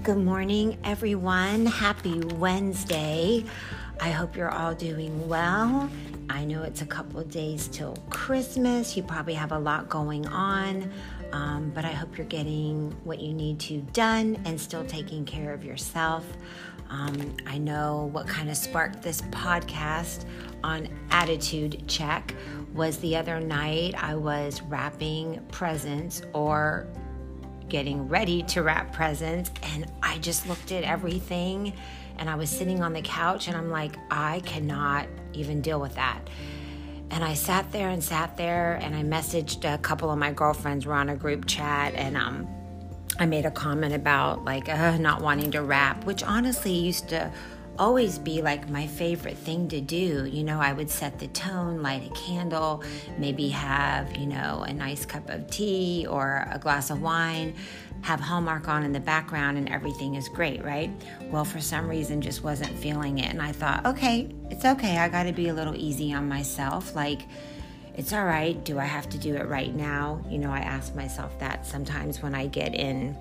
Good morning, everyone. Happy Wednesday. I hope you're all doing well. I know it's a couple of days till Christmas. You probably have a lot going on, but I hope you're getting what you need to done and still taking care of yourself. I know what kind of sparked this podcast on Attitude Check was the other night I was wrapping presents or getting ready to wrap presents, and I just looked at everything, and I was sitting on the couch and I'm like, I cannot even deal with that. And I sat there and I messaged a couple of my girlfriends. We're on a group chat, and I made a comment about not wanting to wrap, which honestly used to always be like my favorite thing to do. I would set the tone, light a candle, maybe have, a nice cup of tea or a glass of wine, have Hallmark on in the background, and everything is great, right? Well, for some reason, just wasn't feeling it. And I thought, okay, it's okay. I got to be a little easy on myself. It's all right. Do I have to do it right now? I ask myself that sometimes when I get in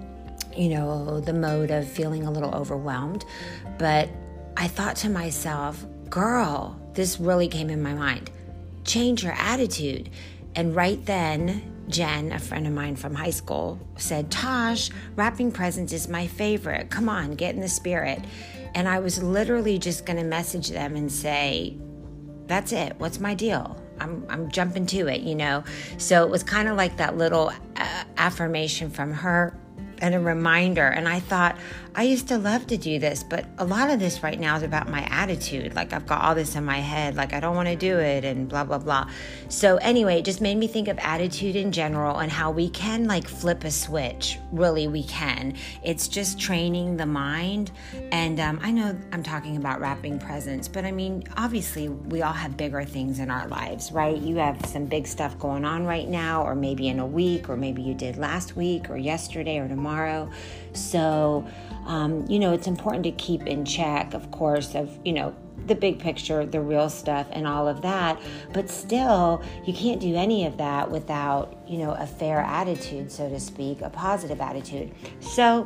the mode of feeling a little overwhelmed. But I thought to myself, girl, this really came in my mind. Change your attitude. And right then, Jen, a friend of mine from high school, said, Tosh, wrapping presents is my favorite. Come on, get in the spirit. And I was literally just going to message them and say, that's it. What's my deal? I'm jumping to it, So it was kind of like that little affirmation from her and a reminder. And I thought, I used to love to do this, but a lot of this right now is about my attitude. I've got all this in my head, I don't want to do it and blah, blah, blah. So anyway, it just made me think of attitude in general and how we can flip a switch. Really, we can. It's just training the mind. And I know I'm talking about wrapping presents, but obviously we all have bigger things in our lives, right? You have some big stuff going on right now, or maybe in a week, or maybe you did last week or yesterday or tomorrow. So, it's important to keep in check, of course, of, the big picture, the real stuff and all of that. But still, you can't do any of that without, a fair attitude, so to speak, a positive attitude. So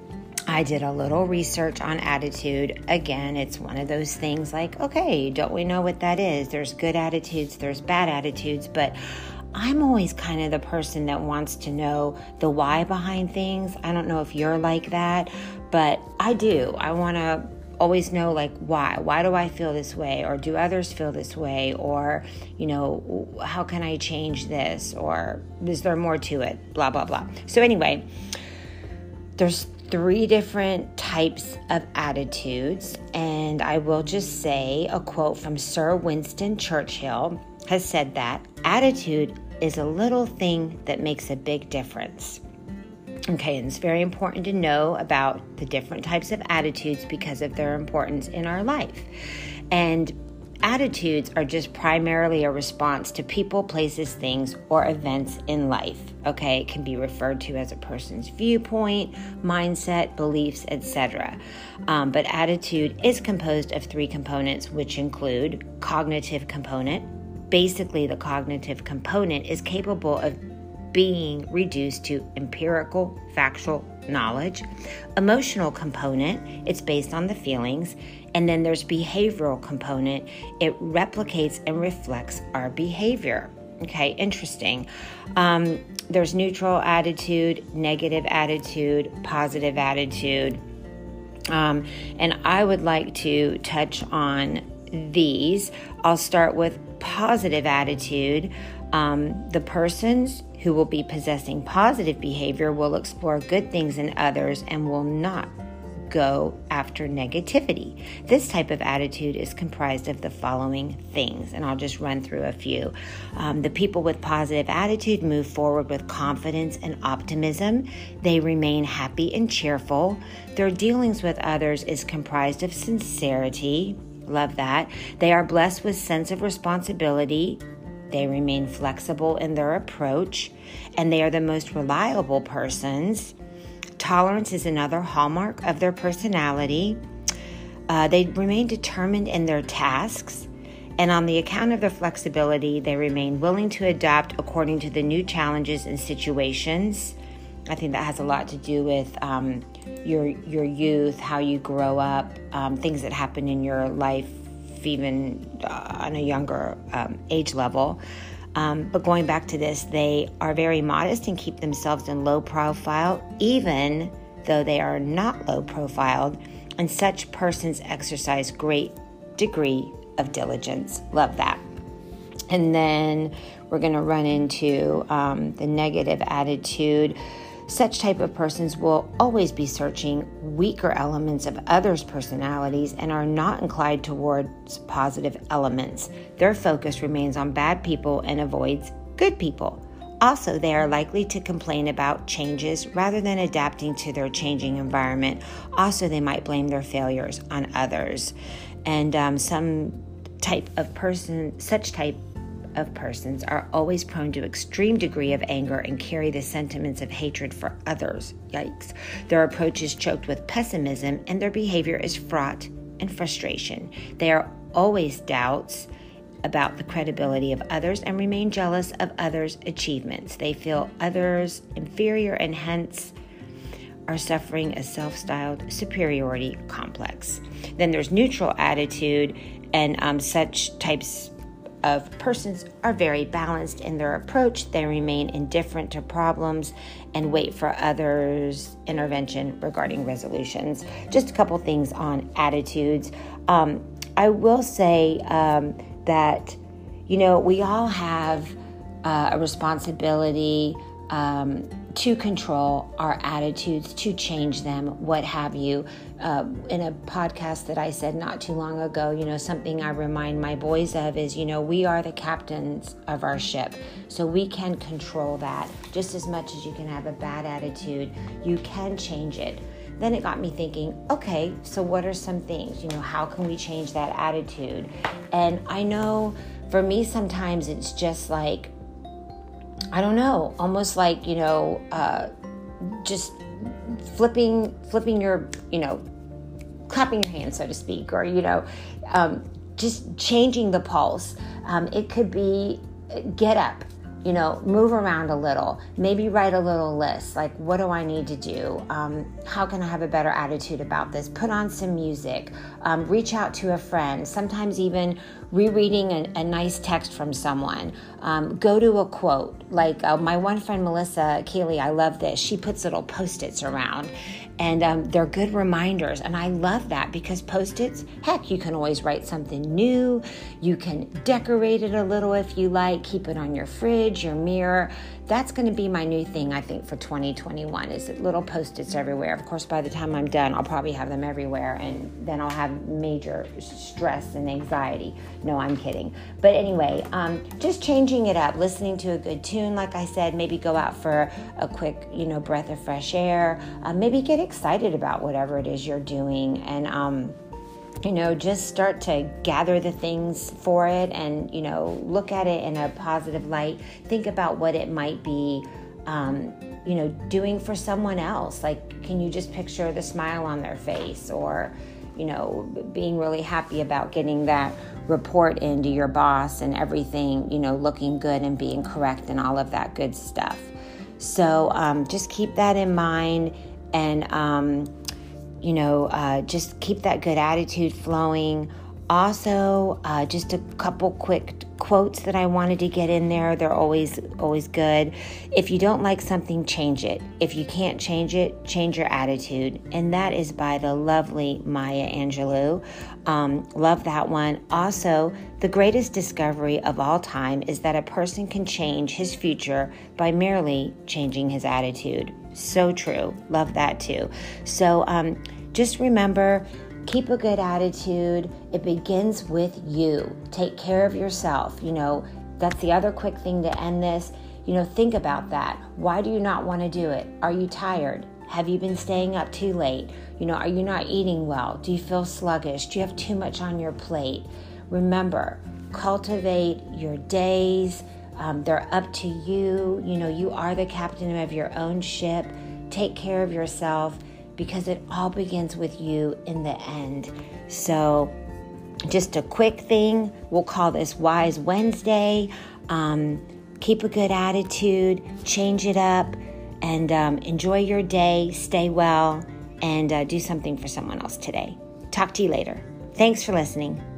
I did a little research on attitude. Again, it's one of those things okay, don't we know what that is? There's good attitudes, there's bad attitudes, but I'm always kind of the person that wants to know the why behind things. I don't know if you're like that, but I do. I want to always know why. Why do I feel this way? Or do others feel this way? Or, how can I change this? Or is there more to it? Blah, blah, blah. So anyway, there's 3 different types of attitudes. And I will just say a quote from Sir Winston Churchill has said that attitude is a little thing that makes a big difference. Okay, and it's very important to know about the different types of attitudes because of their importance in our life. And attitudes are just primarily a response to people, places, things, or events in life. Okay, it can be referred to as a person's viewpoint, mindset, beliefs, etc. But attitude is composed of 3 components, which include cognitive component. Basically, the cognitive component is capable of being reduced to empirical, factual knowledge. Emotional component, it's based on the feelings. And then there's behavioral component. It replicates and reflects our behavior. Okay, interesting. There's neutral attitude, negative attitude, positive attitude. And I would like to touch on these. I'll start with positive attitude. The persons who will be possessing positive behavior will explore good things in others and will not go after negativity. This type of attitude is comprised of the following things, and I'll just run through a few. The people with positive attitude move forward with confidence and optimism. They remain happy and cheerful. Their dealings with others is comprised of sincerity. Love that. They are blessed with sense of responsibility. They remain flexible in their approach, and they are the most reliable persons. Tolerance is another hallmark of their personality. They remain determined in their tasks, and on the account of their flexibility, they remain willing to adapt according to the new challenges and situations. I think that has a lot to do with your youth, how you grow up, things that happen in your life, even on a younger age level. But going back to this, they are very modest and keep themselves in low profile, even though they are not low profiled. And such persons exercise great degree of diligence. Love that. And then we're going to run into the negative attitude. Such type of persons will always be searching weaker elements of others' personalities and are not inclined towards positive elements. Their focus remains on bad people and avoids good people. Also, they are likely to complain about changes rather than adapting to their changing environment. Also, they might blame their failures on others. And such type of persons are always prone to extreme degree of anger and carry the sentiments of hatred for others. Yikes. Their approach is choked with pessimism and their behavior is fraught in frustration. They are always doubts about the credibility of others and remain jealous of others' achievements. They feel others inferior and hence are suffering a self-styled superiority complex. Then there's neutral attitude, and such types of persons are very balanced in their approach. They remain indifferent to problems and wait for others' intervention regarding resolutions. Just a couple things on attitudes. I will say that, we all have a responsibility to control our attitudes, to change them, what have you. In a podcast that I said not too long ago, something I remind my boys of is, we are the captains of our ship. So we can control that. Just as much as you can have a bad attitude, you can change it. Then it got me thinking, okay, so what are some things? How can we change that attitude? And I know for me, sometimes it's just like, I don't know, almost like, just flipping your, clapping your hands, so to speak, or, just changing the pulse. It could be get up, move around a little, maybe write a little list. Like, what do I need to do? How can I have a better attitude about this? Put on some music, reach out to a friend, sometimes even rereading a nice text from someone, go to a quote. Like my one friend, Melissa Keeley, I love this. She puts little Post-its around and they're good reminders. And I love that because Post-its, heck, you can always write something new. You can decorate it a little if you like, keep it on your fridge, your mirror. That's going to be my new thing, I think, for 2021 is little Post-its everywhere. Of course, by the time I'm done, I'll probably have them everywhere and then I'll have major stress and anxiety. No, I'm kidding. But anyway, just changing it up, listening to a good tune, like I said, maybe go out for a quick, breath of fresh air, maybe get excited about whatever it is you're doing and, just start to gather the things for it and, look at it in a positive light. Think about what it might be, doing for someone else. Like, can you just picture the smile on their face or, being really happy about getting that report into your boss and everything, looking good and being correct and all of that good stuff. So just keep that in mind and, just keep that good attitude flowing. Also, just a couple quick quotes that I wanted to get in there. They're always good. If you don't like something, change it. If you can't change it, change your attitude. And that is by the lovely Maya Angelou. Love that one. Also, the greatest discovery of all time is that a person can change his future by merely changing his attitude. So true. Love that too. So just remember, keep a good attitude. It begins with you. Take care of yourself. That's the other quick thing to end this. Think about that. Why do you not want to do it? Are you tired? Have you been staying up too late? Are you not eating well? Do you feel sluggish? Do you have too much on your plate? Remember, cultivate your days. They're up to you. You are the captain of your own ship. Take care of yourself, because it all begins with you in the end. So just a quick thing, we'll call this Wise Wednesday. Keep a good attitude, change it up, and enjoy your day. Stay well and do something for someone else today. Talk to you later. Thanks for listening.